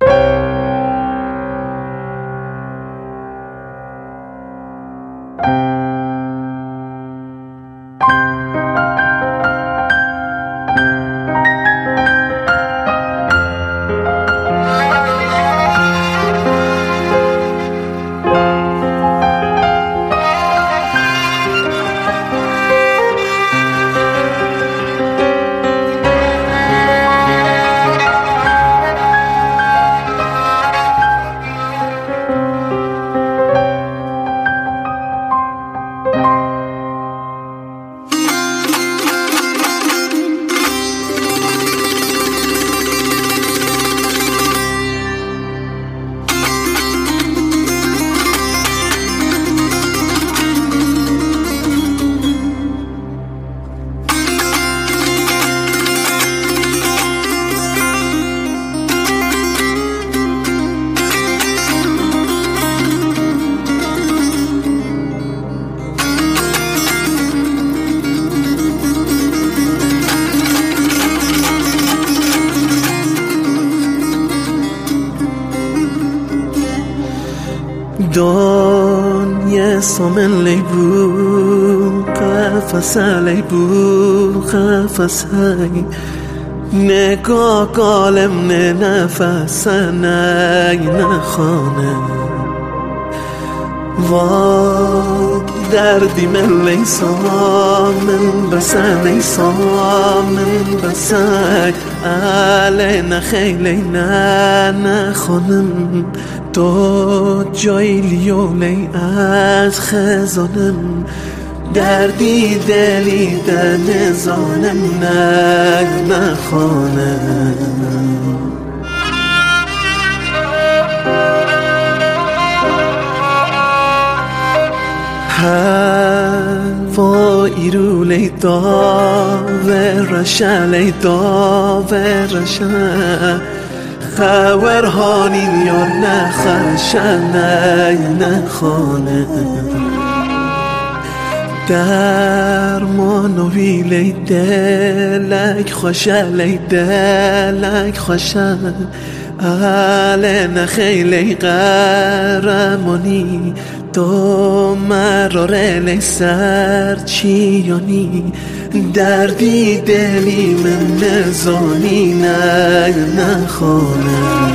دنیا سومن لیبو قفصه لیبو قفصه نگاه کالم نه نفسه نه نخانه و دردی من لیسا من بسه لیسا من بسه علی نخیلی نه نخانم تو جای لیولی از خزانم دردی دلی در نزانم نه نخانم هوایی رو لیدا و رشه لیدا و رشه خورهانی یا نخشه نه نخانه درمانوی لی دلک خوشه لی دلک خوشه اهل نخیلی قرمانی تو مراره لی سرچیانی دردی دلی من نزانی نه نخانه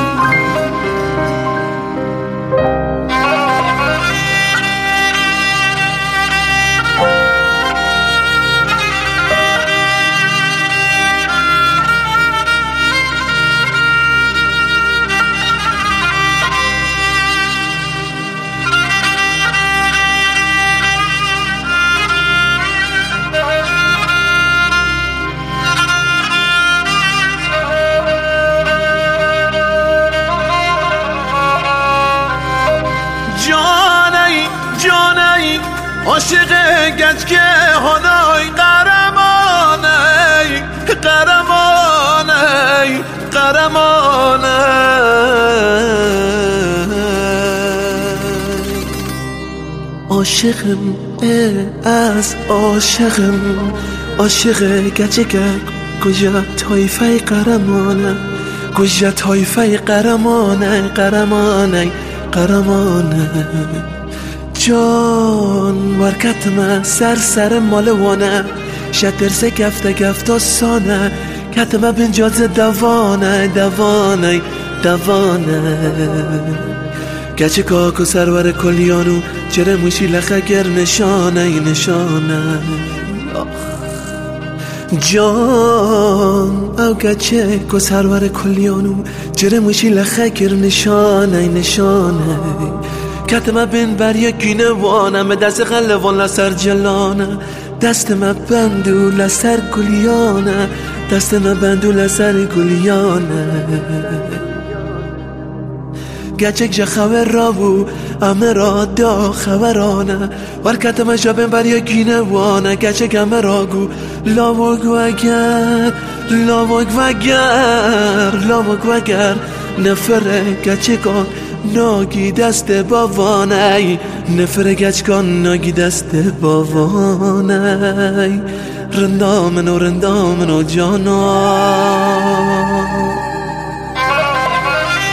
عاشق گچکه هنای قرمانه قرمانه قرمانه عاشقم از عاشقم عاشق گچکه کجا طایفه قرمانه کجا طایفه قرمانه قرمانه قرمانه جان ورکتمه سر مالوانه شترسه گفته سانه کتمه بنجاز دوانه دوانه دوانه گچه کاکو سرور کلیانو چره موشی لخه گر نشانه نشانه جان او گچه کو سرور کلیانو چره موشی لخه گر نشانه نشانه کتمه بین بریا گینه وانم دست غلوان لسر جلانه دست ما بندو لسر گلیانه دست ما بندو لسر گلیانه گچک جا خبر را بو امه را دا خبرانه ورکت ما جا بین بریا گینه وانه گچک امه را گو لاوگ وگر لاوگ وگر لاوگ وگر نفره گچکان ناگی دست باوانه نفر گچکان ناگی دست باوانه رندامن و جانا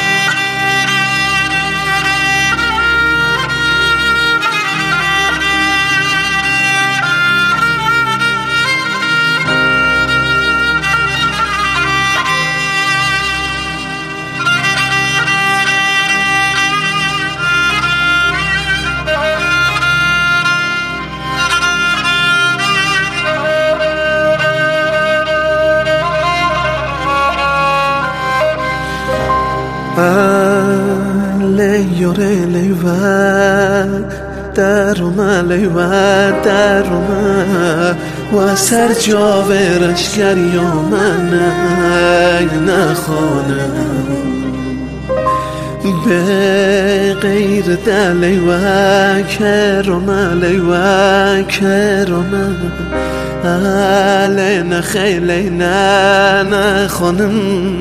لیوره لیور درما لیور درما و سر جاورش گریا من نخوانم به غیر دلی و کرمالی و کرم علین خیلی نخونم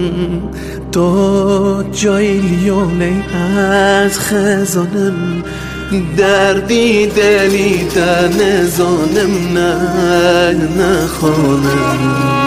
تو جای لیونه از خزانم دردی دلی در نزانم نخونم